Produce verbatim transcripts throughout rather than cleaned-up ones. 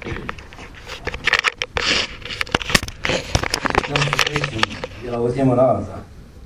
De la o temă la alta.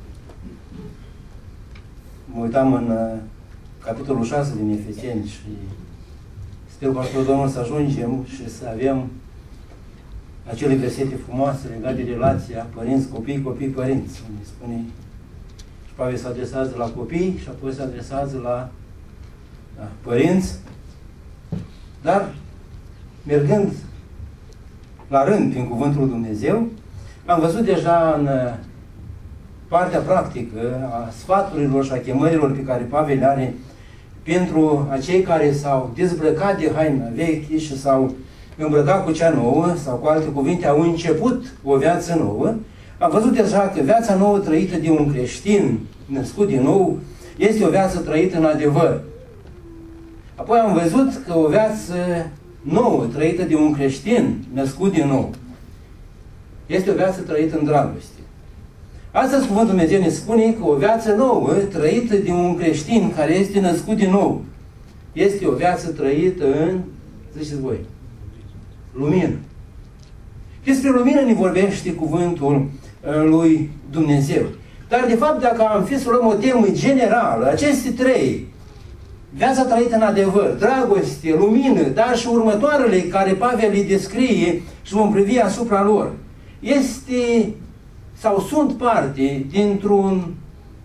Mă uitam în uh, capitolul șase din Efeseni și sper cu ajutorul Domnului să ajungem și să avem acele versete frumoase legate de relația părinți-copii, copii-părinți, unde spune și Pavel se adresează la copii și apoi se adresează la, la părinți, dar mergând la rând prin Cuvântul lui Dumnezeu, am văzut deja în partea practică a sfaturilor și a chemărilor pe care Pavel le are pentru acei care s-au dezbrăcat de haina veche și s-au îmbrăcat cu cea nouă, sau cu alte cuvinte, au început o viață nouă. Am văzut deja că viața nouă trăită de un creștin născut din nou este o viață trăită în adevăr. Apoi am văzut că o viață nouă trăită de un creștin născut din nou este o viață trăită în dragoste. Astăzi Cuvântul Dumnezeu ne spune că o viață nouă trăită de un creștin care este născut din nou este o viață trăită în, ziceți voi, lumină. Despre lumină ne vorbește Cuvântul lui Dumnezeu. Dar de fapt, dacă am fi să luăm o temă generală, aceste trei, viața trăită în adevăr, dragoste, lumină, dar și următoarele care Pavel le descrie și vom privi asupra lor, este sau sunt parte dintr-un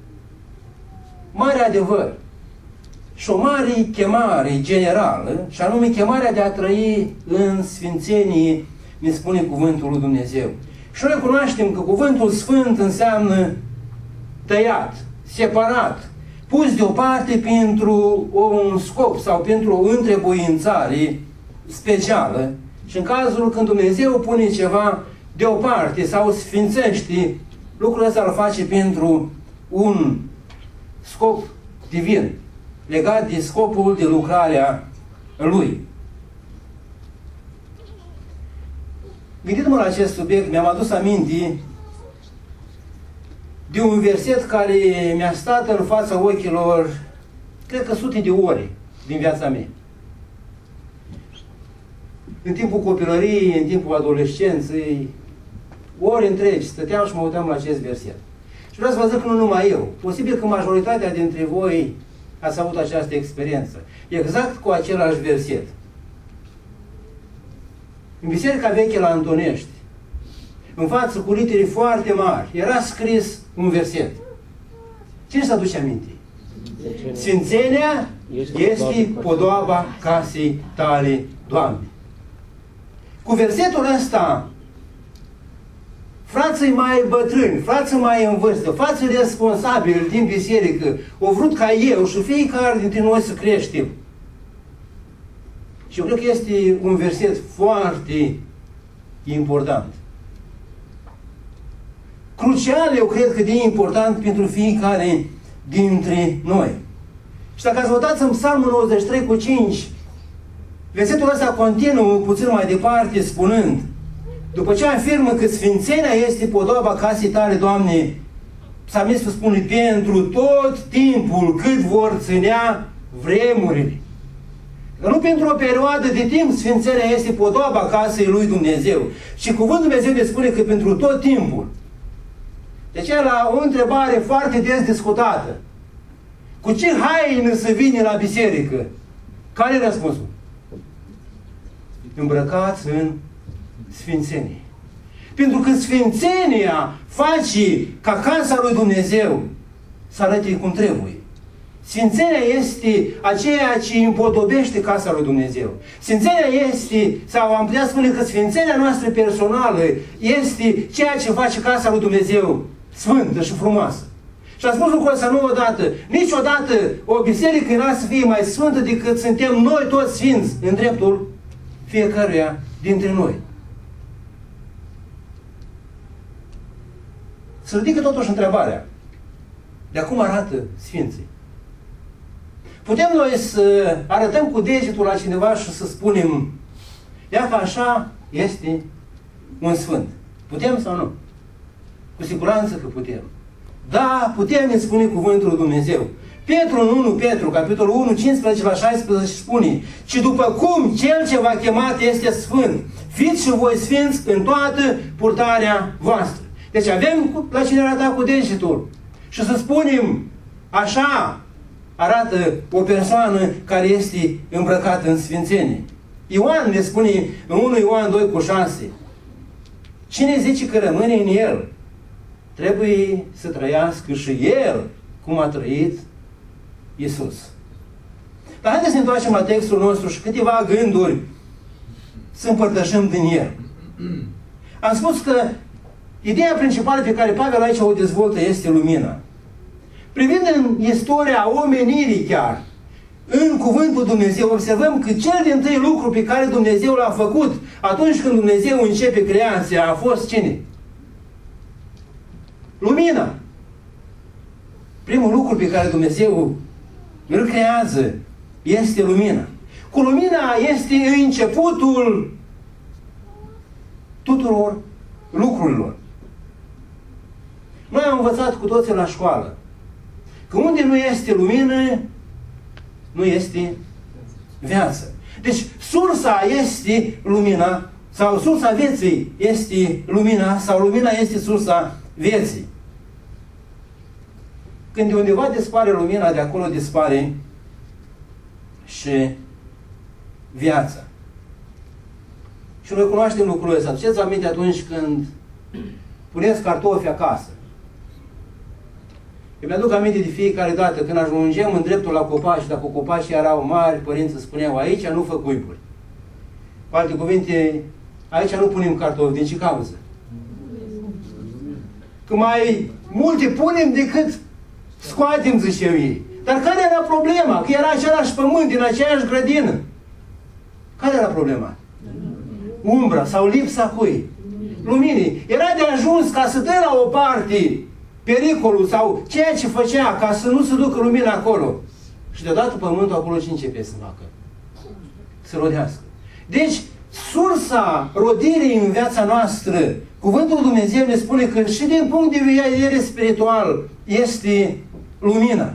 mare adevăr și o mare chemare generală, și anume chemarea de a trăi în sfințenie, ne spune Cuvântul lui Dumnezeu. Și noi cunoaștem că Cuvântul Sfânt înseamnă tăiat, separat, pus deoparte pentru un scop sau pentru o întrebuințare specială. Și în cazul când Dumnezeu pune ceva deoparte sau sfințește, lucrul ăsta îl face pentru un scop divin, legat de scopul de lucrarea Lui. Gândindu-mă la acest subiect, mi-am adus aminte de un verset care mi-a stat în fața ochilor, cred că sute de ore din viața mea. În timpul copilăriei, în timpul adolescenței, ore întregi, stăteam și mă uitam la acest verset. Și vreau să vă zic că nu numai eu. Posibil că majoritatea dintre voi ați avut această experiență. Exact cu același verset. În Biserica Veche la Antonești, în față cu litere foarte mari, era scris un verset. Cine să aduce aminte? Sfințenia este podoaba casei tale, Doamne. Cu versetul ăsta, frații mai bătrâni, frații mai în vârstă, frații responsabili din biserică, au vrut ca eu și fiecare dintre noi să creștem. Și eu cred că este un verset foarte important. Crucial, eu cred că de important pentru fiecare dintre noi. Și dacă ați votat în Psalmul nouăzeci și trei cu cinci, versetul ăsta continuă puțin mai departe spunând: după ce afirmă că sfințenia este podoaba casei tale, Doamne, psalmistul spune: pentru tot timpul cât vor ținea vremurile. Că nu pentru o perioadă de timp sfințenia este podoaba casei lui Dumnezeu. Și Cuvântul Dumnezeu ne spune că pentru tot timpul. Deci la o întrebare foarte des discutată: cu ce haină să vine la biserică? Care e răspunsul? Îmbrăcați în sfințenie. Pentru că sfințenia face ca casa lui Dumnezeu să arate cum trebuie. Sfințenia este aceea ce împodobește casa lui Dumnezeu. Sfințenia este, sau am putea spune că sfințenia noastră personală este ceea ce face casa lui Dumnezeu sfântă și frumoasă. Și am spus lucrul ăsta nu odată. Niciodată o biserică n-ar să fie mai sfântă decât suntem noi toți sfinți în dreptul fiecăruia dintre noi. Se ridică totuși întrebarea: de acum arată sfinții? Putem noi să arătăm cu degetul la cineva și să spunem: ia că așa este un sfânt. Putem sau nu? Cu siguranță că putem. Da, putem, îmi spune Cuvântul lui Dumnezeu. Petru în unu Petru, capitolul unu, cincisprezece la șaisprezece spune: ci după cum Cel ce v-a chemat este sfânt, fiți și voi sfinți în toată purtarea voastră. Deci avem la cine arăta cu degetul. Și să spunem, așa arată o persoană care este îmbrăcată în sfințenie. Ioan ne spune în unu Ioan doi cu șase: cine zice că rămâne în el, trebuie să trăiască și el cum a trăit Iisus. Dar haideți să ne întoarcem la textul nostru și câteva gânduri să împărtășim din el. Am spus că ideea principală pe care Pavel aici o dezvoltă este lumina. Privind în istoria omenirii chiar, în Cuvântul Dumnezeu, observăm că cel din tâi lucru pe care Dumnezeu l-a făcut atunci când Dumnezeu începe creația a fost cine? Lumina. Primul lucru pe care Dumnezeu îl creează este lumina. Cu lumina este începutul tuturor lucrurilor. Noi am învățat cu toții la școală că unde nu este lumină, nu este viață. Deci sursa este lumina, sau sursa vieții este lumina, sau lumina este sursa vieții. Când de undeva dispare lumina, de acolo dispare și viața. Și noi cunoaștem lucrul ăsta. Aduceți aminte atunci când puneți cartofi acasă. Eu mi-aduc aminte de fiecare dată când ajungem în dreptul la copaci, dacă copacii erau mari, părinții spuneau: aici nu fă cuiburi. Cu alte cuvinte, aici nu punem cartofi. Din ce cauză? Că mai multe punem decât scoatem, ziceau ei. Dar care era problema? Că era același pământ, din aceeași grădină. Care era problema? Umbra sau lipsa cui? Luminii. Era de ajuns ca să dă la o parte pericolul sau ceea ce făcea ca să nu se ducă lumina acolo. Și deodată pământul acolo ce începe să facă? Să rodească. Deci, sursa rodirii în viața noastră, Cuvântul Dumnezeu ne spune că și din punct de vedere spiritual este lumina.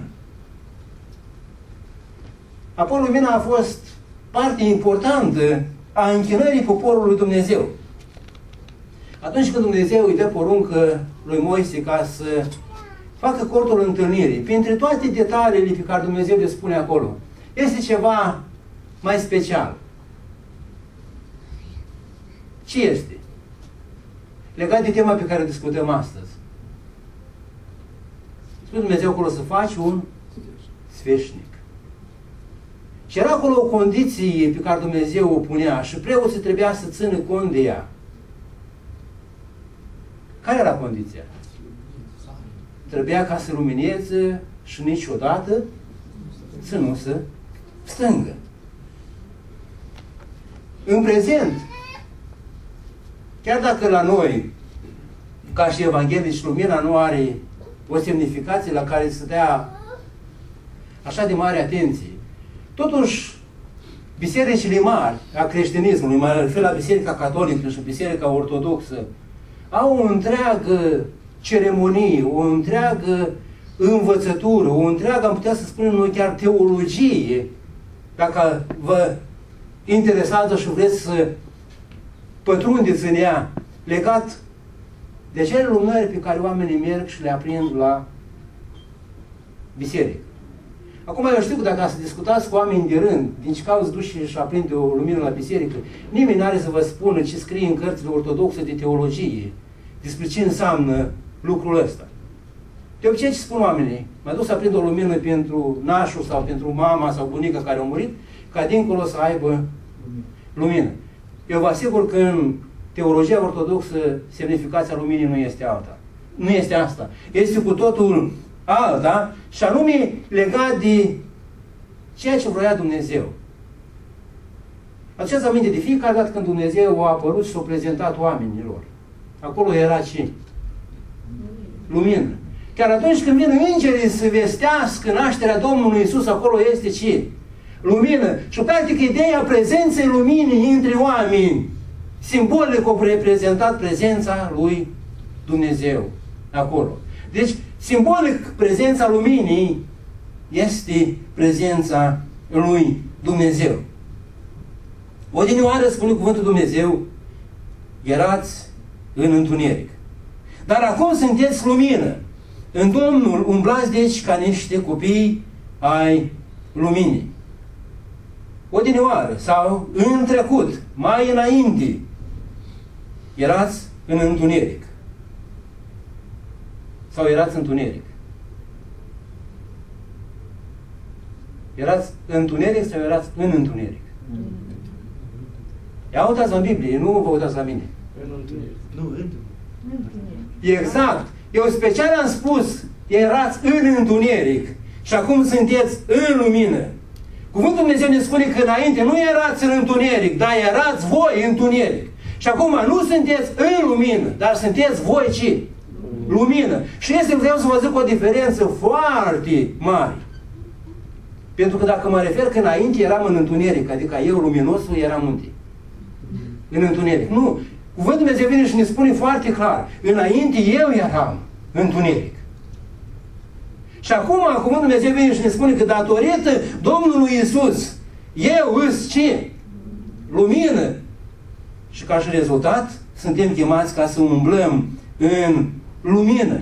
Apoi lumina a fost parte importantă a închinării poporului Dumnezeu. Atunci când Dumnezeu îi dă poruncă lui Moise ca să facă cortul întâlnirii, printre toate detaliile pe care Dumnezeu le spune acolo, este ceva mai special. Ce este? Legat de tema pe care o discutăm astăzi. Spune Dumnezeu acolo să faci un sfeșnic. Și era acolo o condiție pe care Dumnezeu o punea și preoții trebuia să țină cont de ea. Care era condiția? Trebuia ca să lumineze și niciodată să nu se stângă. În prezent, chiar dacă la noi, ca și evanghelici, lumina nu are o semnificație la care să dea așa de mare atenție, totuși, bisericile mari a creștinismului, mă refer la Biserica Catolică și Biserica Ortodoxă, au o întreagă ceremonie, o întreagă învățătură, o întreagă, am putea să spunem noi, chiar teologie, dacă vă interesează și vreți să pătrundeți în ea, legat de acele lumânări pe care oamenii merg și le aprind la biserică. Acum eu știu că dacă ați discutați cu oameni de rând, din ce cauză duci și aprinde o lumină la biserică, nimeni n-are să vă spună ce scrie în cărțile ortodoxe de teologie, despre ce înseamnă lucrul ăsta. De obicei ce spun oamenii? M-a dus să aprind o lumină pentru nașul sau pentru mama sau bunica care a murit, ca dincolo să aibă lumină. Eu vă asigur că în teologia ortodoxă semnificația luminii nu este alta. Nu este asta. Este cu totul alta și anume legat de ceea ce vroia Dumnezeu. Aduceți aminte de fiecare dată când Dumnezeu a apărut și s-a prezentat oamenilor. Acolo era ce? Lumină. Chiar atunci când vin îngerii să vestească nașterea Domnului Iisus, acolo este ce? Lumină. Și practic ideea prezenței luminii între oameni, simbolic a reprezentat prezența lui Dumnezeu acolo. Deci, simbolic, prezența luminii este prezența lui Dumnezeu. Odinioară, spune cuvântul Dumnezeu, erați în întuneric. Dar acum sunteți lumină. În Domnul umblați deci ca niște copii ai luminii. Odinioară sau în trecut, mai înainte, erați în întuneric. Sau erați întuneric. Erați în întuneric sau erați în întuneric? Ia uitați în Biblie, nu vă uitați la mine. În întuneric. Nu, în întuneric. Exact. Eu special am spus, erați în întuneric și acum sunteți în lumină. Cuvântul Dumnezeu ne spune că înainte nu erați în întuneric, dar erați voi în întuneric. Și acum nu sunteți în lumină, dar sunteți voi ce? Lumină. Și este, vreau să vă zic o diferență foarte mare. Pentru că dacă mă refer că înainte eram în întuneric, adică eu luminosul eram unde? În întuneric. Nu. Cuvântul Dumnezeu vine și ne spune foarte clar. Înainte eu eram în întuneric. Și acum Cuvântul Dumnezeu vine și ne spune că datorită Domnului Iisus, eu îs ce? Lumină. Și ca și rezultat, suntem chemați ca să umblăm în lumină.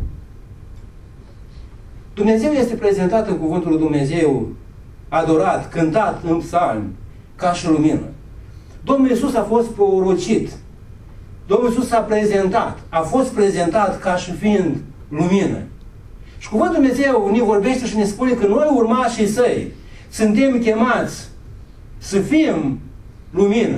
Dumnezeu este prezentat în Cuvântul lui Dumnezeu, adorat, cântat în psalmi, ca și lumină. Domnul Iisus a fost prorocit. Domnul Iisus s-a prezentat. A fost prezentat ca și fiind lumină. Și Cuvântul Dumnezeu ne vorbește și ne spune că noi, urmașii săi, suntem chemați să fim lumină.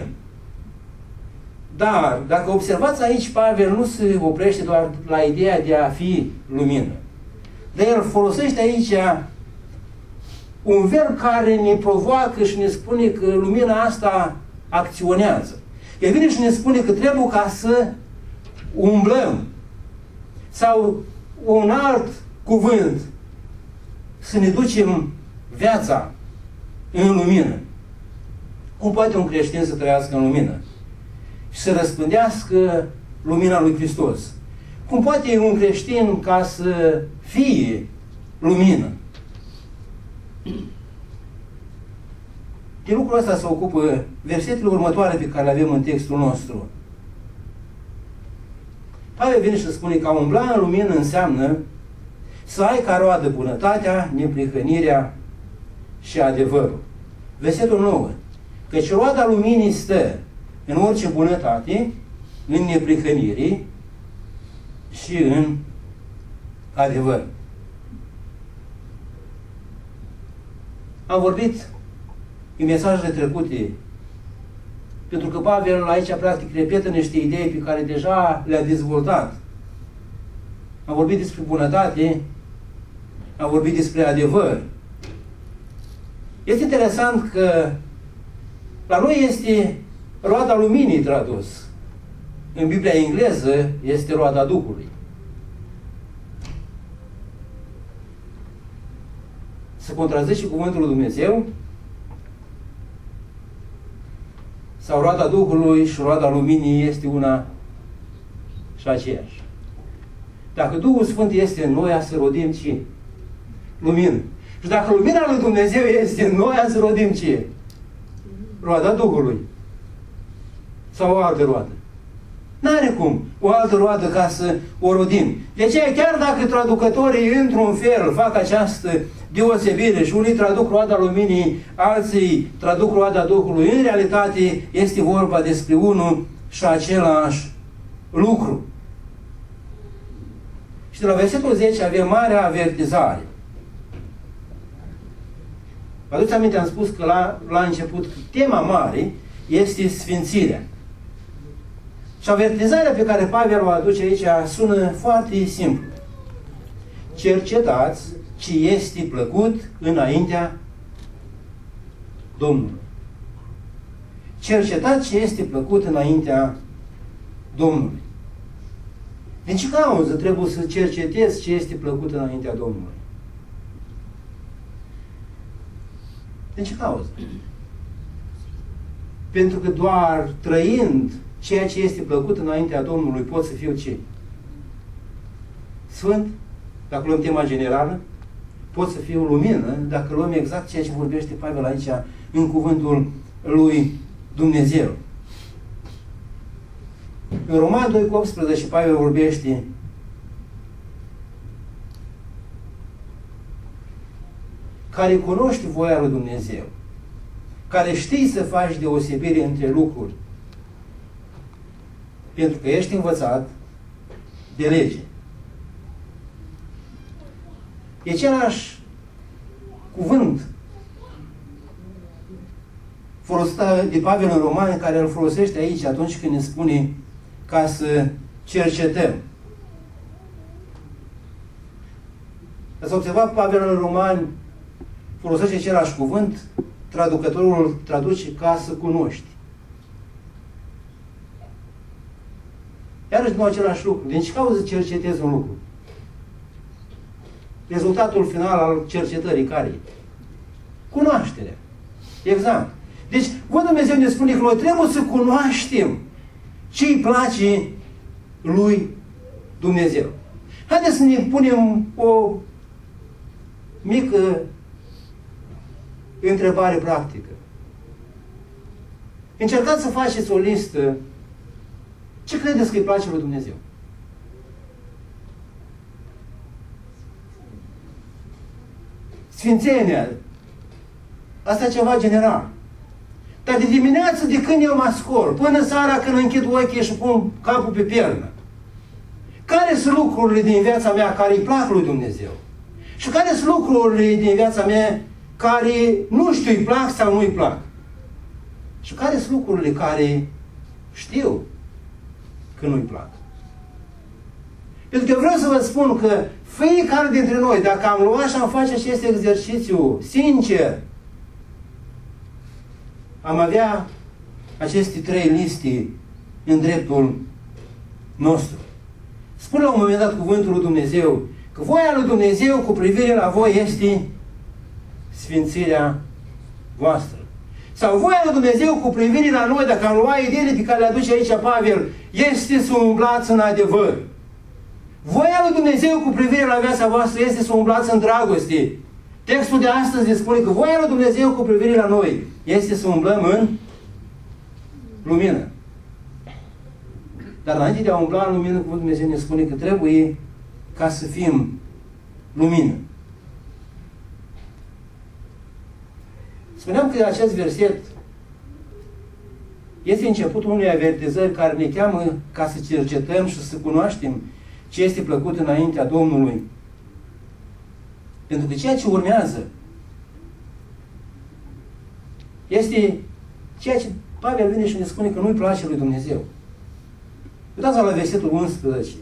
Dar, dacă observați aici, Pavel nu se oprește doar la ideea de a fi lumină. Dar el folosește aici un verb care ne provoacă și ne spune că lumina asta acționează. El vine și ne spune că trebuie ca să umblăm. Sau un alt cuvânt, să ne ducem viața în lumină. Cum poate un creștin să trăiască în lumină? Și să răspândească lumina lui Hristos? Cum poate un creștin ca să fie lumină? De lucrul ăsta se ocupă versetele următoare pe care le avem în textul nostru. Pavel vine și spune că a umbla în lumină înseamnă să ai ca roadă bunătatea, neprihănirea și adevărul. Versetul nouă. Căci roada luminii stă în orice bunătate, în neprihănire și în adevăr. Am vorbit în mesajele trecute, pentru că Pavel aici practic repetă niște idei pe care deja le-a dezvoltat. Am vorbit despre bunătate, am vorbit despre adevăr. Este interesant că la noi este roada luminii tradus. În Biblia engleză este roada Duhului. Se contrazice cuvântul lui Dumnezeu? Sau roada Duhului și roada luminii este una și aceeași? Dacă Duhul Sfânt este în noi, să rodim ce? Lumină. Și dacă lumina lui Dumnezeu este în noi, să rodim ce? Roada Duhului. Sau o altă roadă. N-are cum o altă roadă ca să o rodim. De aceea, chiar dacă traducătorii într-un fel fac această deosebire și unii traduc roada luminii, alții traduc roada Duhului, în realitate este vorba despre unul și același lucru. Și de la versetul zece avem marea avertizare. Vă aduți aminte, am spus că la, la început tema mare este sfințirea. Și avertizarea pe care Pavel o aduce aici sună foarte simplu. Cercetați ce este plăcut înaintea Domnului. Cercetați ce este plăcut înaintea Domnului. Din ce cauză trebuie să cercetezi ce este plăcut înaintea Domnului? Din ce cauză? Pentru că doar trăind ceea ce este plăcut înaintea Domnului pot să fiu ce? Sfânt? Dacă luăm tema generală? pot să fiu lumină dacă luăm exact ceea ce vorbește Pavel aici în cuvântul lui Dumnezeu. În Roman doi cu optsprezece Pavel vorbește care cunoști voia lui Dumnezeu, care știi să faci deosebire între lucruri, pentru că ești învățat de lege. E același cuvânt folosit de Pavel în Romani, care îl folosește aici atunci când ne spune ca să cercetăm. Ați observat, Pavel în Romani folosește același cuvânt, traducătorul îl traduce ca să cunoști. Iarăși nu același lucru. Din ce cauză cercetezi un lucru? Rezultatul final al cercetării care e? Cunoașterea. Exact. Deci, când Dumnezeu ne spune că noi trebuie să cunoaștem ce îi place lui Dumnezeu. Haideți să ne punem o mică întrebare practică. Încercați să faceți o listă. Ce credeți că îi place lui Dumnezeu? Sfințenia. Asta e ceva general. Dar de dimineață, de când eu mă scol, până seara când închid ochii și pun capul pe pernă, care sunt lucrurile din viața mea care îi plac lui Dumnezeu? Și care sunt lucrurile din viața mea care nu știu, îi plac sau nu îi plac? Și care sunt lucrurile care știu că nu îi plac? Pentru că vreau să vă spun că fiecare dintre noi, dacă am luat și am face acest exercițiu sincer, am avea aceste trei liste în dreptul nostru. Spune la un moment dat cuvântul lui Dumnezeu că voia lui Dumnezeu cu privire la voi este sfințirea voastră. Sau voia lui Dumnezeu cu privire la noi, dacă am luat ideile pe care le aduce aici Pavel, este să umblați în adevăr. Voia lui Dumnezeu cu privire la viața voastră este să umblați în dragoste. Textul de astăzi ne spune că voia lui Dumnezeu cu privire la noi este să umblăm în lumină. Dar înainte de a umbla în lumină, cuvântul Dumnezeu ne spune că trebuie ca să fim lumină. Spuneam că acest verset este începutul unei avertizări care ne cheamă ca să cercetăm și să cunoaștem ce este plăcut înaintea Domnului. Pentru că ceea ce urmează este ceea ce Pavel vine și ne spune că nu-i place lui Dumnezeu. Uitați-vă la versetul unsprezece.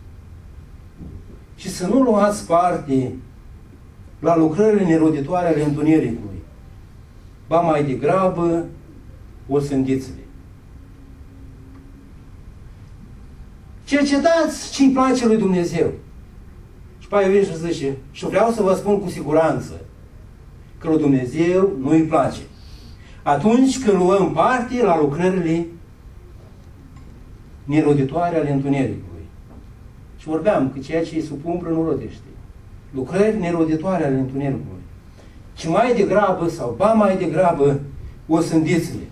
Și să nu luați parte la lucrările neroditoare ale întunericului, ba mai degrabă osândiți-le. Cercetați ce îi place lui Dumnezeu. Și Pavel vine și zice, și vreau să vă spun cu siguranță că lui Dumnezeu nu îi place. Atunci când luăm parte la lucrările neroditoare ale întunericului. Și vorbeam că ceea ce e sub umbră nu rodește. Lucrări neroditoare ale întunericului. Ci mai degrabă, sau ba mai degrabă, osândiți-le.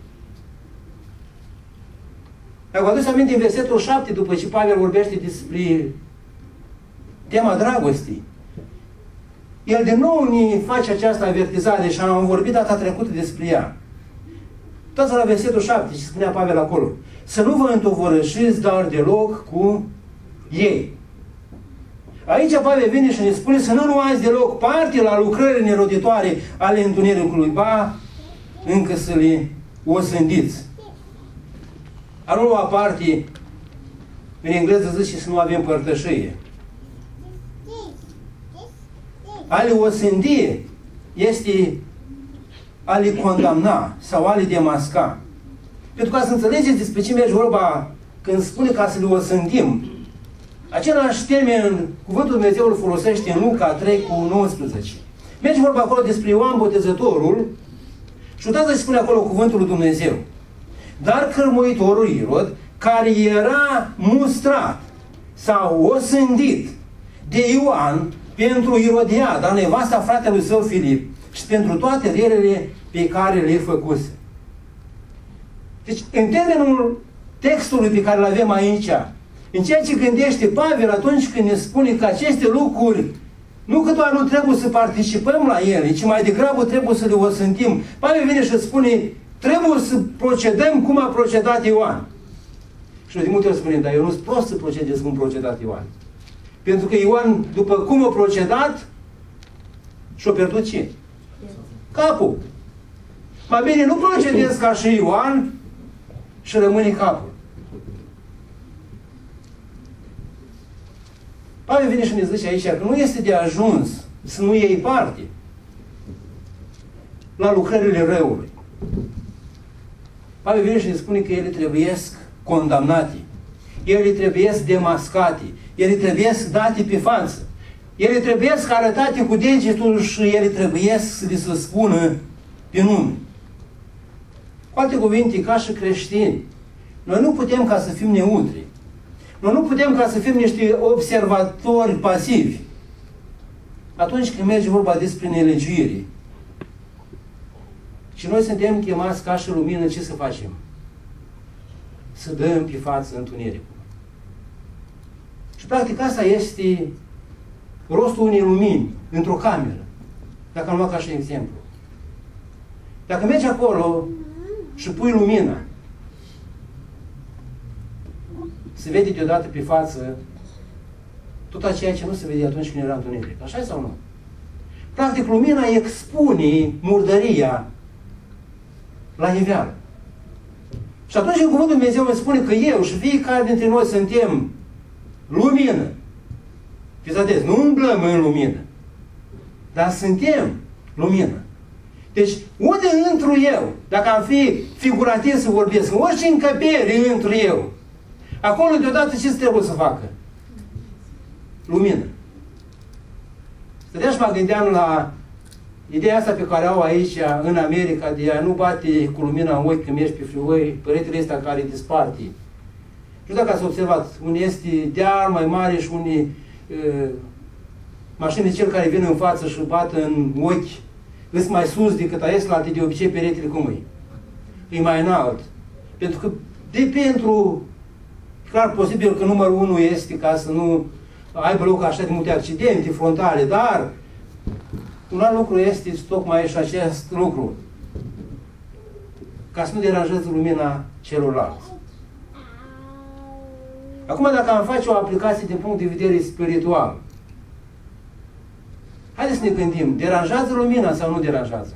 Dacă vă aduceți aminte din versetul șapte, după ce Pavel vorbește despre tema dragostei, el de nou ne face această avertizare și am vorbit data trecută despre ea. Uitați la versetul șapte și spunea Pavel acolo. Să nu vă întovărășiți dar deloc cu ei. Aici Pavel vine și ne spune să nu luați deloc parte la lucrările neroditoare ale întunericului, ba încă să le osândiți. A nu lua parte, în engleză zice să nu avem părtășie. A le osândi este a le condamna sau a le demasca. Pentru ca să înțelegeți despre ce merge vorba când spune ca să le osândim, același termen, cuvântul Dumnezeu îl folosește în Luca trei cu nouăsprezece. Merge vorba acolo despre Ioan Botezătorul și uitați ce spune acolo cuvântul lui Dumnezeu. Dar cărmuitorul Irod, care era mustrat sau osândit de Ioan pentru Irodia, dar nevasta fratelui său Filip, și pentru toate relele pe care le făcuse. Deci, în termenul textului pe care îl avem aici, în ceea ce gândește Pavel atunci când ne spune că aceste lucruri nu că doar nu trebuie să participăm la ele, ci mai degrabă trebuie să le osântim. Pavel vine și spune, trebuie să procedăm cum a procedat Ioan. Și noi de multe ori spunem, dar eu nu sunt prost să procedez cum a procedat Ioan. Pentru că Ioan, după cum a procedat, și-a pierdut ce? Capul. Mai bine nu procedez ca și Ioan și rămâne capul. Pavel vine și ne zice aici că nu este de ajuns să nu iei parte la lucrările răului. Pavel vine și ne spune că ele trebuiesc condamnate, ele trebuiesc demascate, ele trebuiesc date pe față, ele trebuiesc arătate cu degetul și ele trebuiesc să li se spună pe nume. Cu alte cuvinte, ca și creștini, noi nu putem ca să fim neutri. Noi nu putem ca să fim niște observatori pasivi. Atunci când merge vorba despre nelegiuire. Și noi suntem chemați ca și lumină, ce să facem? Să dăm pe față întunericul. Și practic asta este rostul unei lumini într-o cameră. Dacă am luat ca și exemplu. Dacă mergi acolo și pui lumina, se vede deodată pe față tot ceea ce nu se vede atunci când era întuneric. Așa sau nu? Practic, lumina expune murdăria la iveală. Și atunci când Cuvântul Dumnezeu îmi spune că eu și fiecare dintre noi suntem lumină, fiți atenți, nu umblăm în lumină, dar suntem lumină. Deci, unde intru eu, dacă am fi figurativ să vorbesc, în orice încăpere intru eu, acolo deodată ce trebuie să facă? Lumină. Stăteam și mă gândeam la ideea asta pe care au aici în America de a nu bate cu lumina în ochi când mergi pe freeway, peretele ăsta care disparte. Nu știu dacă ați observat, unii este deal mai mare și unii uh, mașini cel care vin în față și bat în ochi, îs mai sus decât aici, de obicei peretele cum e? E mai înalt. Pentru că de pentru clar posibil că numărul unu este ca să nu aibă loc așa de multe accidente frontale, dar un alt lucru este tocmai și acest lucru. Ca să nu deranjeze lumina celorlalți. Acum, dacă am face o aplicație din punct de vedere spiritual, haideți să ne gândim, deranjează lumina sau nu deranjează?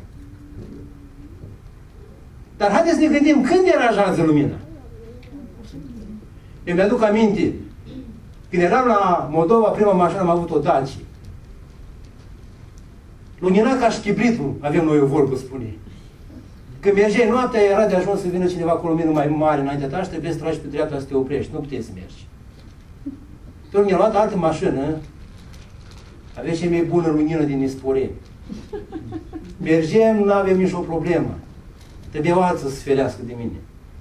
Dar haideți să ne gândim, când deranjează lumina? Eu mi-aduc aminte, când eram la Moldova, prima mașină am avut o Dacia. Lumina ca și chibritul, avem noi o vorbă, spune. Când mergeai noaptea, era de ajuns să vină cineva cu lumină mai mare înaintea ta și trebuie să tragi pe dreapta să te oprești. Nu puteai să mergi. Tot mi-a luat altă mașină, avea cea mai bună lumină din Nisporeni. Mergem, nu avem nicio problemă. Trebuia o altă să se ferească de mine.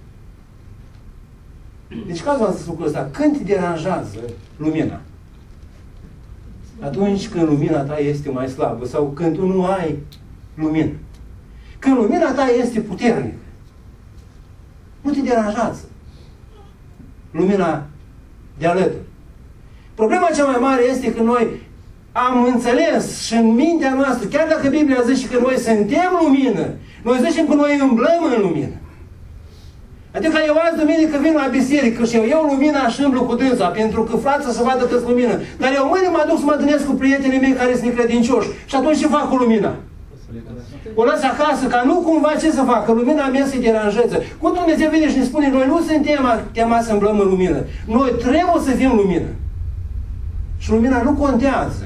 Deci, cazul am zis lucrul ăsta, când te deranjează lumina? Atunci când lumina ta este mai slabă sau când tu nu ai lumină. Când lumina ta este puternică, nu te deranjează lumina de alături. Problema cea mai mare este că noi am înțeles și în mintea noastră, chiar dacă Biblia zice că noi suntem lumină, noi zicem că noi umblăm în lumină. Adică eu azi duminică vin la biserică și eu iau lumina și îmblu cu dânsa, pentru că frața să vadă că-s lumină. Dar eu mâine mă duc să mă întâlnesc cu prietenii mei care sunt necredincioși. Și atunci ce fac cu lumina? O las acasă, ca nu cumva ce să fac, că lumina mea se deranjează. Cum Dumnezeu vine și ne spune, noi nu suntem chemați să îmblăm în lumină. Noi trebuie să fim lumină. Și lumina nu contează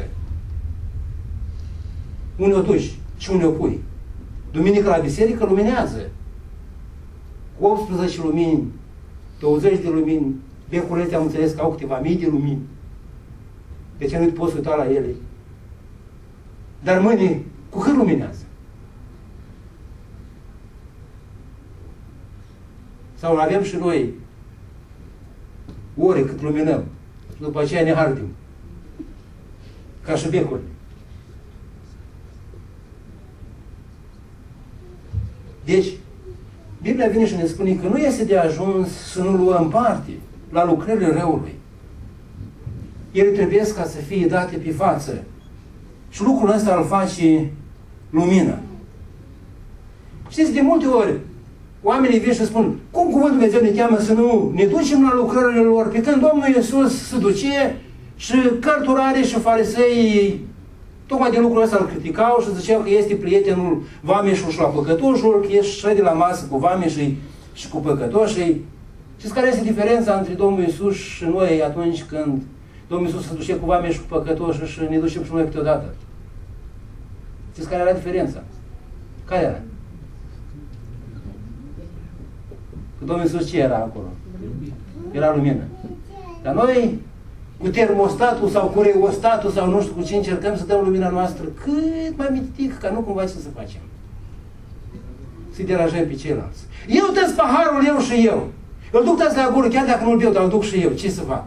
unde o duci și unde o pui. Duminică la biserică luminează. Cu optsprezece lumini, douăzeci de lumini, becurile am înțeles că au câteva mii de lumini. De ce nu te poți uita la ele? Dar mâine, cu cât luminează? Sau avem și noi ore cât luminăm și după aceea ne hardim. ca și becul. Deci, Biblia vine și ne spune că nu este de ajuns să nu luăm parte la lucrările răului. Ele trebuie ca să fie date pe față. Și lucrul ăsta îl face lumina. Știți, de multe ori, oamenii vin și spun, cum cuvântul Dumnezeu ne cheamă să nu ne ducem la lucrările lor? Pe când Domnul Iisus se duce și cărturarii și farisei tocmai de lucrul ăsta îl criticau și ziceau că este prietenul vameșul și la păcătoșul, că ești șede la masă cu vameșii și cu păcătoșii. Știți care este diferența între Domnul Iisus și noi atunci când Domnul Iisus se duce cu vameșii și cu păcătoșii și ne ducem și noi câteodată? Știți care era diferența? Care era? Că Domnul Iisus ce era acolo? Era lumină. Dar noi, cu termostatul sau cu reostatul sau nu știu cu ce încercăm să dăm lumina noastră cât mai mitic, ca nu cumva ce să facem. Să-i deranjăm pe ceilalți. Eu tăs paharul, eu și eu. Îl duc tăs la gură, chiar dacă nu-l beau, dar îl duc și eu. Ce să fac?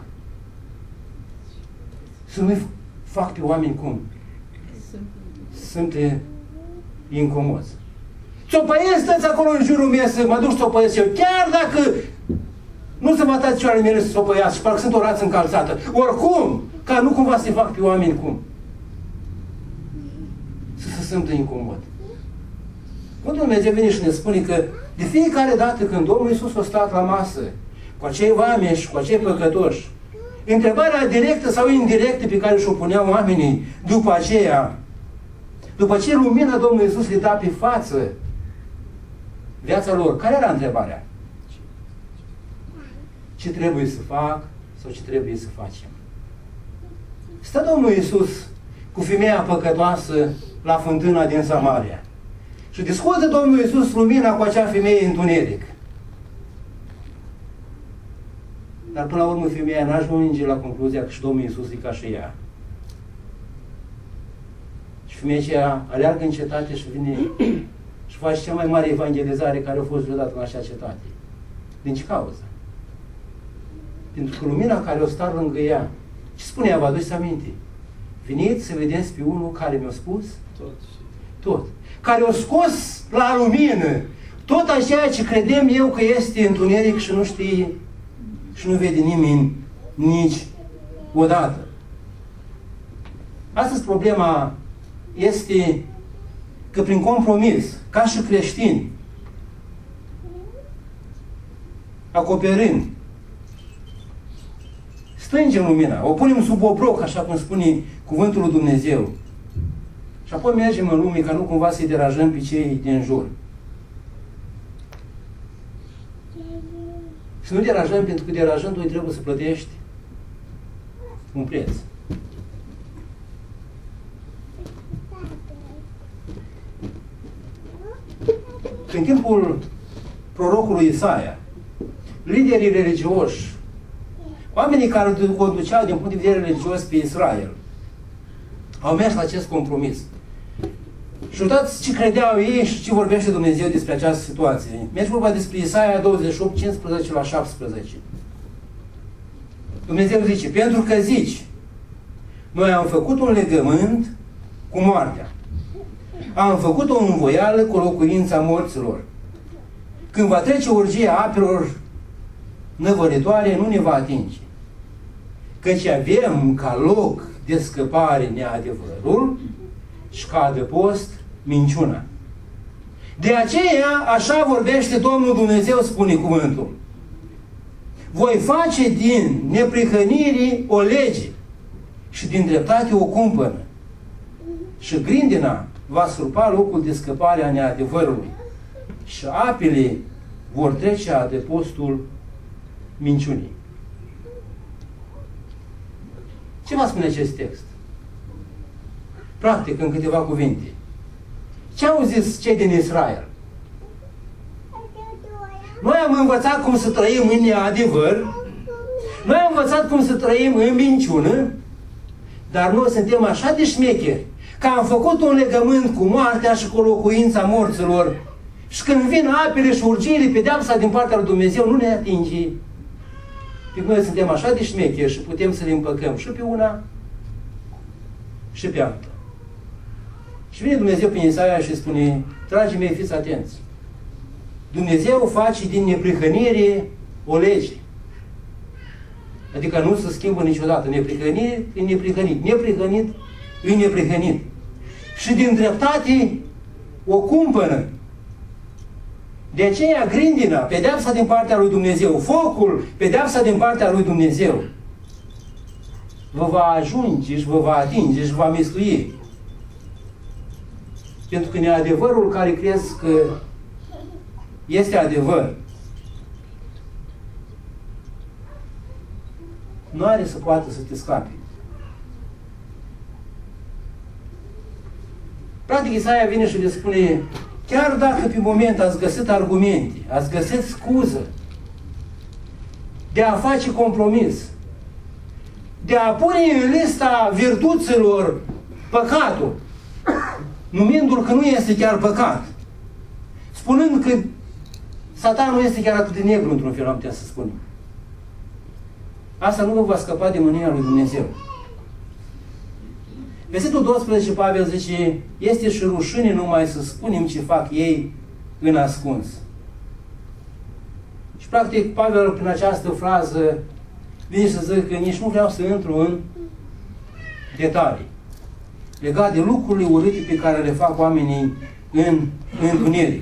Să nu-i fac pe oameni cum? Sunt incomozi. Țopăiesc, stăți acolo în jurul meu să mă duc să țopăiesc eu. Chiar dacă nu se batați cioarele mele să țopăiască și parcă sunt o rață încălțată. Oricum, ca nu cumva să-i fac pe oameni cum? Să se simtă incomod. Când Dumnezeu vine și ne spune că de fiecare dată când Domnul Iisus a stat la masă cu acei vameși, cu acei păcătoși, întrebarea directă sau indirectă pe care și-o puneau oamenii după aceea, după ce lumina Domnului Iisus le da pe față viața lor, care era întrebarea? Ce trebuie să fac sau ce trebuie să facem? Stă Domnul Iisus cu femeia păcătoasă la fântâna din Samaria și discută Domnul Iisus lumina cu acea femeie întuneric. Dar până la urmă femeia n-ajunge la concluzia că și Domnul Iisus e ca și ea. Și femeia aceea aleargă în cetate și vine și face cea mai mare evangelizare care a fost vreodată în acea cetate. Din ce cauză? Pentru că lumina care o stat lângă ea, ce spunea, vă aduceți aminte? Veniți să vedeți pe unul care mi-a spus tot. Tot. Care o scos la lumină tot aceea ce credem eu că este întuneric și nu știe și nu vede nimeni nici odată. Astăzi problema este că prin compromis, ca și creștini, acoperind, strângem lumina, o punem sub obroc, așa cum spune cuvântul lui Dumnezeu. Și apoi mergem în lume ca nu cumva să-i deranjăm pe cei din jur. Să nu deranjăm, pentru că deranjându-i trebuie să plătești un preț. În timpul prorocului Isaia, liderii religioși, oamenii care conduceau din punct de vedere religios pe Israel, au mers la acest compromis. Și uitați ce credeau ei și ce vorbește Dumnezeu despre această situație. Merge vorba despre Isaia douăzeci și opt, cincisprezece la șaptesprezece. Dumnezeu zice, pentru că zici, noi am făcut un legământ cu moartea. Am făcut o învoială cu locuința morților. Când va trece urgia apelor năvălitoare, nu ne va atinge. Căci avem ca loc de scăpare neadevărul și ca adăpost minciuna. De aceea, așa vorbește Domnul Dumnezeu, spune cuvântul. Voi face din neprihănirii o lege și din dreptate o cumpănă. Și grindina va surpa locul de scăpare a neadevărului. Și apele vor trece adăpostul minciunii. Ce va spune acest text? Practic, în câteva cuvinte. Ce au zis cei din Israel? Noi am învățat cum să trăim în neadevăr, noi am învățat cum să trăim în minciună, dar noi suntem așa de șmecheri că am făcut un legământ cu moartea și cu locuința morților și când vin apele și urgiile, pedeapsa din partea lui Dumnezeu nu ne atinge. Pentru că noi suntem așa de șmecheri și putem să le împăcăm și pe una și pe alta. Și vine Dumnezeu prin Isaia și spune, dragii mei, fiți atenți. Dumnezeu face din neprihănire o lege. Adică nu se schimbă niciodată. Neprihănit e neprihănit. Neprihănit e neprihănit. Și din dreptate o cumpănă. De aceea grindina, pedeapsa din partea lui Dumnezeu, focul, pedeapsa din partea lui Dumnezeu, vă va ajunge și vă va atinge și vă va mislui. Pentru că neadevărul care crezi că este adevăr, nu are să poată să te scape. Practic, Isaia vine și le spune, chiar dacă pe moment ați găsit argumente, ați găsit scuză de a face compromis, de a pune în lista virtuților păcatul, numindu-l că nu este chiar păcat, spunând că Satan nu este chiar atât de negru, într-un fel, am putea să spunem. Asta nu vă va scăpa de mânia lui Dumnezeu. Versetul doisprezece, Pavel zice, este și rușine numai să spunem ce fac ei în ascuns. Și practic, Pavel, prin această frază, vine să zic că nici nu vreau să intru în detalii legat de lucrurile urâte pe care le fac oamenii în întuneric.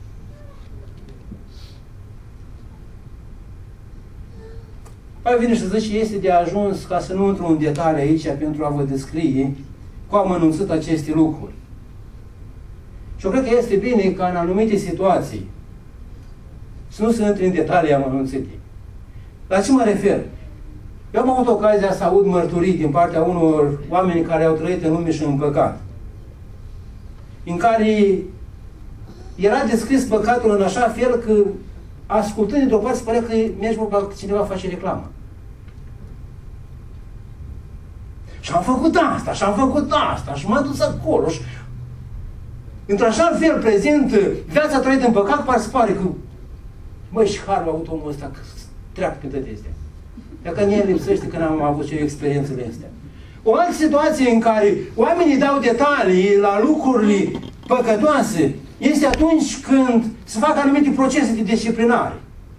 Pavel vine și zice, este de ajuns ca să nu intru în detalii aici pentru a vă descrie cum am anunțat aceste lucruri. Și eu cred că este bine ca în anumite situații să nu se intre în detalii amănunțite. La ce mă refer? Eu am avut ocazia să aud mărturii din partea unor oameni care au trăit în lume și în păcat, în care era descris păcatul în așa fel că, ascultând într-o parte, părea că mergi vorba că cineva face reclamă. Și am făcut asta, și am făcut asta, și m-am dus acolo. Și într-așa fel prezent, viața trăită în păcat, par să pare că, măi, și harul a avut omul ăsta, că treacă pe toate astea. Dacă mie lipsește că n-am avut și eu experiențele astea. O altă situație în care oamenii dau detalii la lucrurile păcătoase este atunci când se fac anumite procese de disciplinare.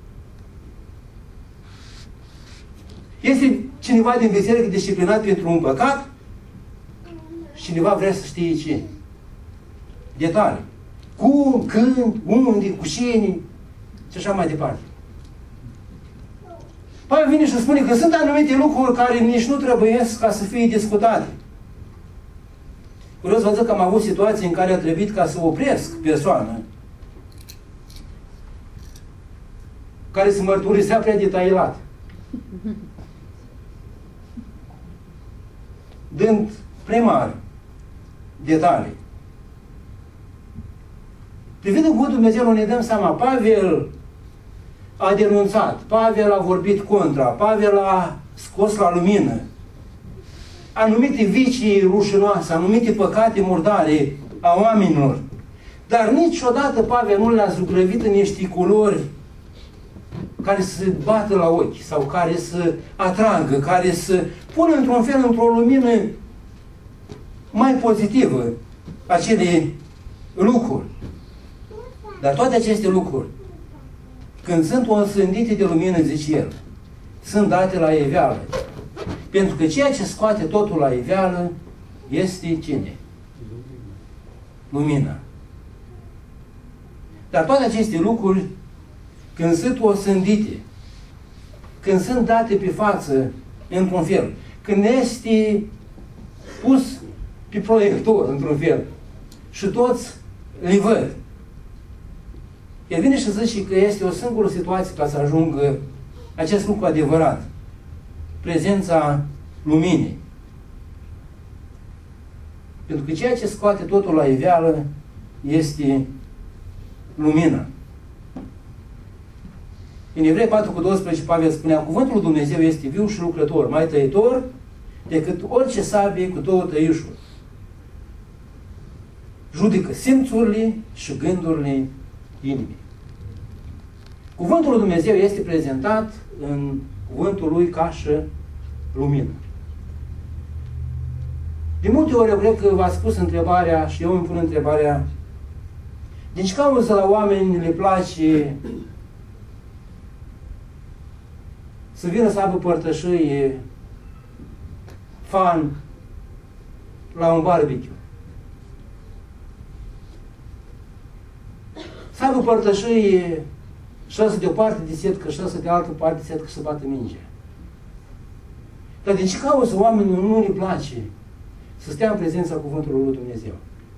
Este cineva din biserică disciplinat pentru un păcat și cineva vrea să știe ce. Detalii. Cum, când, unde, cu cine și așa mai departe. Pavel vine și spune că sunt anumite lucruri care nici nu trebuie ca să fie discutate. Vreau să vă zic că am avut situații în care a trebuit ca să opresc persoană care se mărturisea prea detaliat. Dând primar detalii. Privind în cuvântul Dumnezeu, ne dăm seama, Pavel a denunțat, Pavel a vorbit contra, Pavel a scos la lumină anumite vicii rușinoase, anumite păcate murdare a oamenilor. Dar niciodată Pavel nu le-a zugrăvit în niște culori care să bată la ochi sau care să atragă, care să pună într-un fel, într-o lumină mai pozitivă acele lucruri. Dar toate aceste lucruri, când sunt osândite de lumină, zice el, sunt date la iveală. Pentru că ceea ce scoate totul la iveală este cine? Lumina. Dar toate aceste lucruri, când sunt osândite, când sunt date pe față, într-un fel, când este pus pe proiector, într-un fel, și toți le văd, el vine și zice că este o singură situație ca să ajungă acest lucru adevărat. Prezența luminii. Pentru că ceea ce scoate totul la iveală este lumina. În Evrei patru cu doisprezece, Pavel spunea, cuvântul lui Dumnezeu este viu și lucrător, mai tăitor decât orice sabie cu două tăișuri. Judecă simțurile și gândurile inimii. Cuvântul lui Dumnezeu este prezentat în cuvântul lui ca și lumină. De multe ori eu cred că v-ați spus întrebarea și eu îmi pun întrebarea, din ce cauză la oameni le place să vină să aibă părtășie, fan, la un barbecue? Să aibă părtășie și ăsta de o parte de setcă și ăsta de altă parte de setcă și să bată mingea. Dar din ce cauză oamenii nu le place să stea în prezența Cuvântului lui Dumnezeu?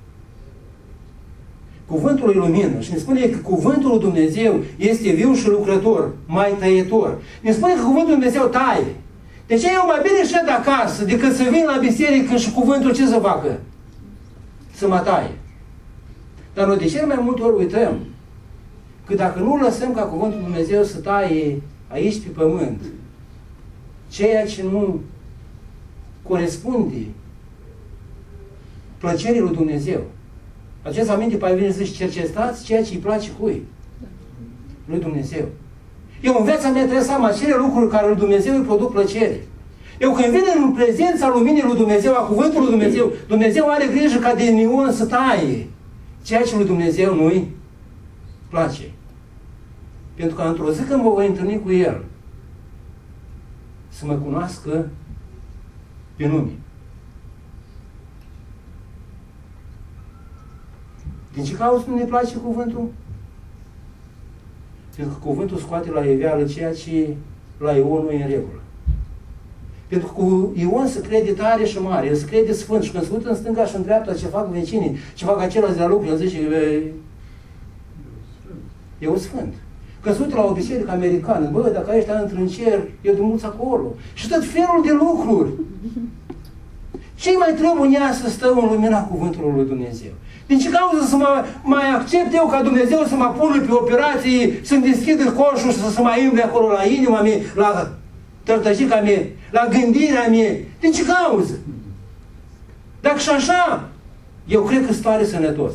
Cuvântul lui lumină și ne spune că Cuvântul lui Dumnezeu este viu și lucrător, mai tăietor. Ne spune că Cuvântul lui Dumnezeu taie. De ce eu mai bine șed acasă decât să vin la biserică și Cuvântul ce să facă? Să mă taie. Dar noi de cel mai multe ori uităm că dacă nu lăsăm ca Cuvântul lui Dumnezeu să taie aici pe pământ, ceea ce nu corespunde plăcerii lui Dumnezeu. Acest aminte pe vine să-și cercetați ceea ce îi place cui? Lui Dumnezeu. Eu în viața mea trebuie să am acele lucruri care lui Dumnezeu îi produc plăcere. Eu când vin în prezența luminii lui Dumnezeu, a Cuvântului lui Dumnezeu, Dumnezeu are grijă ca de nion să taie ceea ce lui Dumnezeu nu-i place. Pentru că într-o zi când mă voi întâlni cu El, să mă cunoască pe nume. Din ce cauză nu ne place cuvântul? Pentru că cuvântul scoate la iveală ceea ce la Ion nu e în regulă. Pentru că cu Ion se crede tare și mare, el se crede sfânt și când se uită în stânga și în dreapta ce fac vecinii, ce fac același de la lucru, el zice, eu sfânt. Când se uită la o biserică americană, bă, dacă ăștia într-un cer, eu de mulți acolo. Și tot felul de lucruri. Ce mai trebuie ea să stăm în lumina Cuvântului lui Dumnezeu? Din ce cauză să mă, mai accept eu ca Dumnezeu să mă pună pe operații, să-mi deschidă coșul și să, să mai îmble acolo la inima mea, la tărtăjica mea, la gândirea mea? Din ce cauză? Dacă și așa, eu cred că stare sănătos.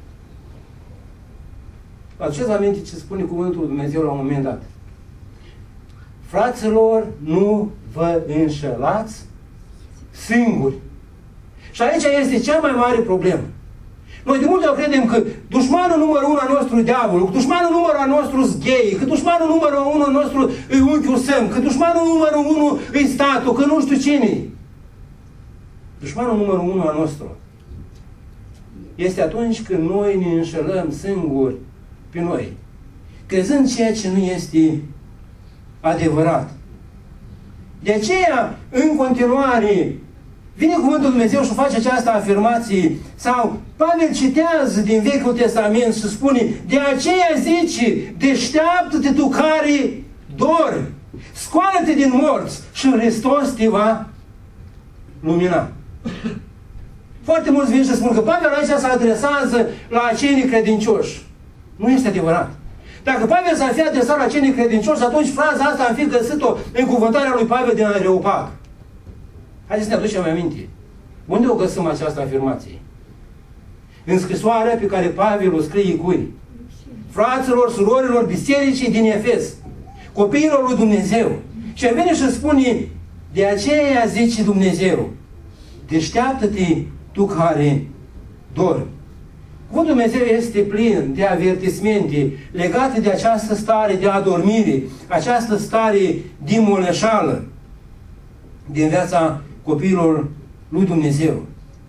Aduceți aminte ce spune Cuvântul lui Dumnezeu la un moment dat. Fraților, nu vă înșelați singuri. Și aici este cea mai mare problemă. Noi de multe ori credem că dușmanul numărul unu al nostru e diavolul, că dușmanul numărul al nostru e gay, că dușmanul numărul unu al nostru e unchiul Sâm, că dușmanul numărul unu e statul, că nu știu cine. Dușmanul numărul unu al nostru este atunci când noi ne înșelăm singuri pe noi, crezând ceea ce nu este adevărat. De aceea, în continuare, vine Cuvântul Lui Dumnezeu și face această afirmație, sau Pavel citează din Vechiul Testament și spune, de aceea zice, deșteaptă-te tu care dormi, scoală-te din morți și Hristos te va lumina. Foarte mulți vin și spun că Pavel aici se adresează la acei necredincioși. Nu este adevărat. Dacă Pavel s-ar fi adresat la cei necredincioși, atunci fraza asta am fi găsit-o în cuvântarea lui Pavel din Areopag. Haideți să ne aducem aminte. Unde o găsim această afirmație? În scrisoarea pe care Pavel o scrie cui? Fraților, surorilor, bisericii din Efes, copiilor lui Dumnezeu. Și vine și spune, de aceea zice Dumnezeu, deșteaptă-te tu care dormi. Cuvântul Dumnezeu este plin de avertismente legate de această stare de adormire, această stare de moleșală din viața copiilor lui Dumnezeu.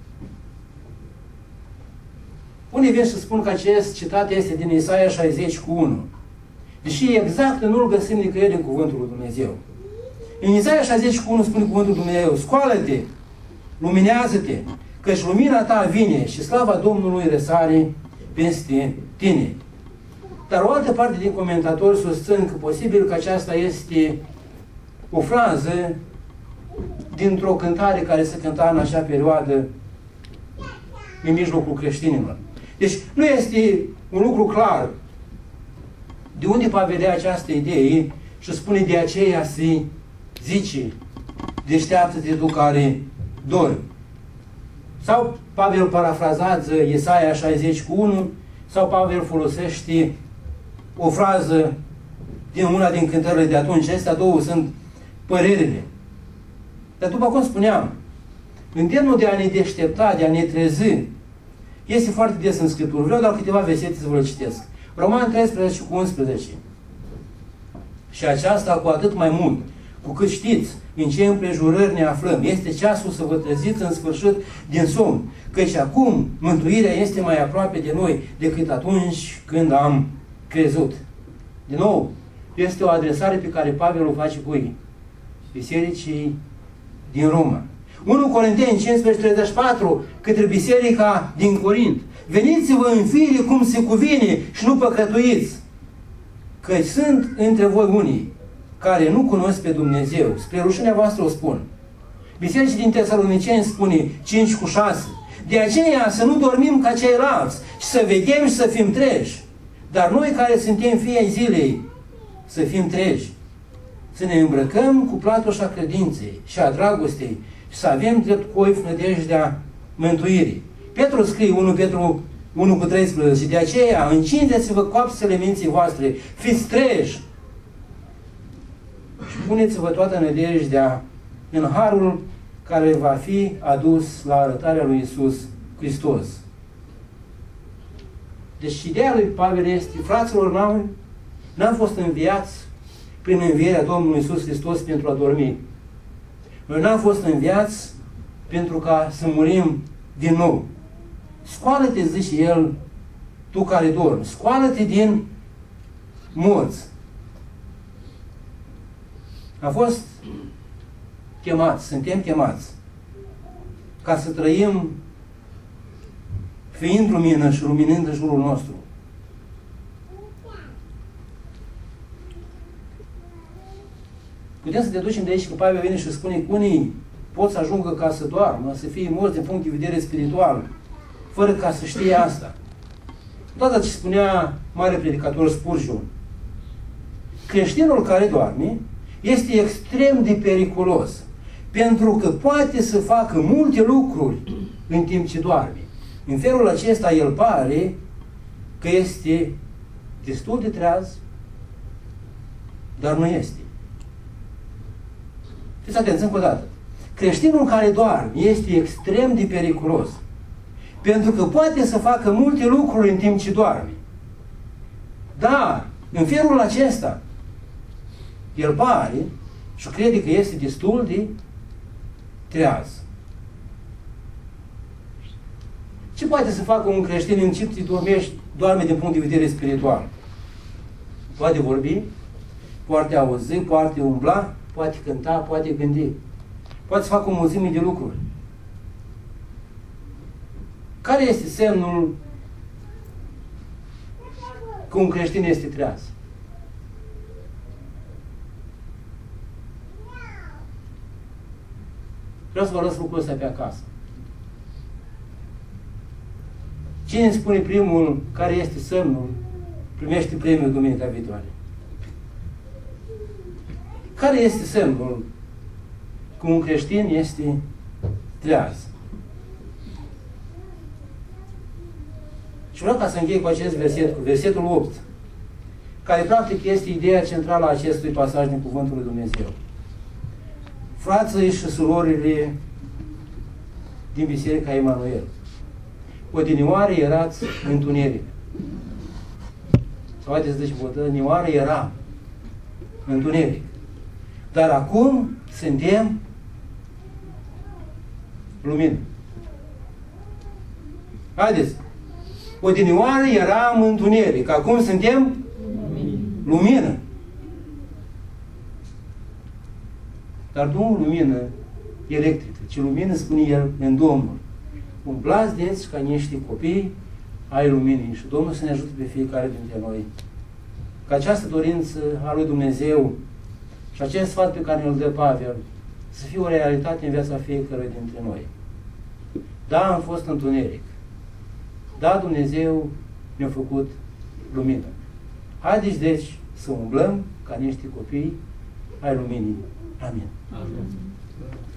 Unii vin și spun că acest citat este din Isaia șaizeci cu unu. Deși exact nu-l găsim nicăieri în Cuvântul lui Dumnezeu. În Isaia șaizeci cu unu spune Cuvântul lui Dumnezeu, scoală-te, luminează-te, căci lumina ta vine și slava Domnului răsare peste tine. Dar o altă parte din comentatori susțin că posibil că aceasta este o frază dintr-o cântare care se cânta în acea perioadă în mijlocul creștinilor. Deci nu este un lucru clar de unde Pavel ia această idee și spune de aceea se zice, deșteaptă-te tu care dormi. Sau Pavel parafrazează Isaia șaizeci cu unu, sau Pavel folosește o frază din una din cântările de atunci. Astea două sunt părerile. Dar după cum spuneam, îndemnul de a ne deștepta, de a ne trezi, este foarte des în Scriptură. Vreau doar câteva versete să vă le citesc. Roman treisprezece cu unsprezece. Și aceasta cu atât mai mult, cu cât știți în ce împrejurări ne aflăm. Este ceasul să vă treziți în sfârșit din somn, căci acum mântuirea este mai aproape de noi decât atunci când am crezut. Din nou, este o adresare pe care Pavel o face cui? Bisericii din Roma. unu Corinteni cincisprezece treizeci și patru, către biserica din Corint. Veniți-vă în fire cum se cuvine și nu păcătuiți, căci sunt între voi unii care nu cunosc pe Dumnezeu. Spre rușinea voastră o spun. Bisericii din Tesaloniceni spune cinci cu șase. De aceea să nu dormim ca ceilalți și să veghem și să fim treji. Dar noi care suntem fii ai zilei, să fim treji. Să ne îmbrăcăm cu platoșa credinței și a dragostei și să avem drept coif nădejdea mântuirii. Petru scrie unu Petru unu cu treisprezece. De aceea încindeți-vă coapsele minții voastre, fiți treji și puneți-vă toată nădejdea în harul care va fi adus la arătarea lui Iisus Hristos. Deci ideea lui Pavel este, fraților, n-am, n-am fost înviați prin învierea Domnului Iisus Hristos pentru a dormi. Noi n-am fost înviați pentru ca să murim din nou. Scoală-te, zice el, tu care dormi, scoală-te din morți. Am fost chemați, suntem chemați ca să trăim fiind lumină și luminând în jurul nostru. Putem să te ducem de aici, că Pavel vine și spune că unii pot să ajungă ca să doarmă, să fie morți din punct de vedere spiritual, fără ca să știe asta. Toată ce spunea mare predicator Spurgeon, creștinul care doarme este extrem de periculos, pentru că poate să facă multe lucruri în timp ce doarme. În felul acesta el pare că este destul de treaz, dar nu este. Fiți atenți încă o dată. Creștinul care doarme este extrem de periculos, pentru că poate să facă multe lucruri în timp ce doarme. Dar, în felul acesta, el pare și crede că este destul de treaz. Ce poate să facă un creștin în timp ce dormești, doarme din punct de vedere spiritual? Poate vorbi, poate auzi, poate umbla, poate cânta, poate gândi. Poate să facă o mulțime de lucruri. Care este semnul că un creștin este treaz? Vreau să vă lăs lucrul ăsta pe acasă. Cine îmi spune primul care este semnul, primește premiul duminica viitoare. Care este semnul că un creștin este treaz? Și vreau ca să închei cu acest verset, cu versetul opt, care practic este ideea centrală a acestui pasaj din Cuvântul lui Dumnezeu. Frații și surorile din Biserica Emanuel, odinioară erați întuneric. Sau haideți să zici, odinioară era întuneric. Dar acum suntem lumină. Haideți! Odinioară eram întuneric. Acum suntem lumină. Dar nu lumină electrică, ci lumină, spune el, în Domnul. Umblați deci ca niște copii ai luminii și Domnul să ne ajute pe fiecare dintre noi. Ca această dorință a lui Dumnezeu și acest sfat pe care îl dă Pavel să fie o realitate în viața fiecăruia dintre noi. Da, am fost întuneric. Da, Dumnezeu ne-a făcut lumină. Haideți deci să umblăm ca niște copii ai luminii. Amin. Amin.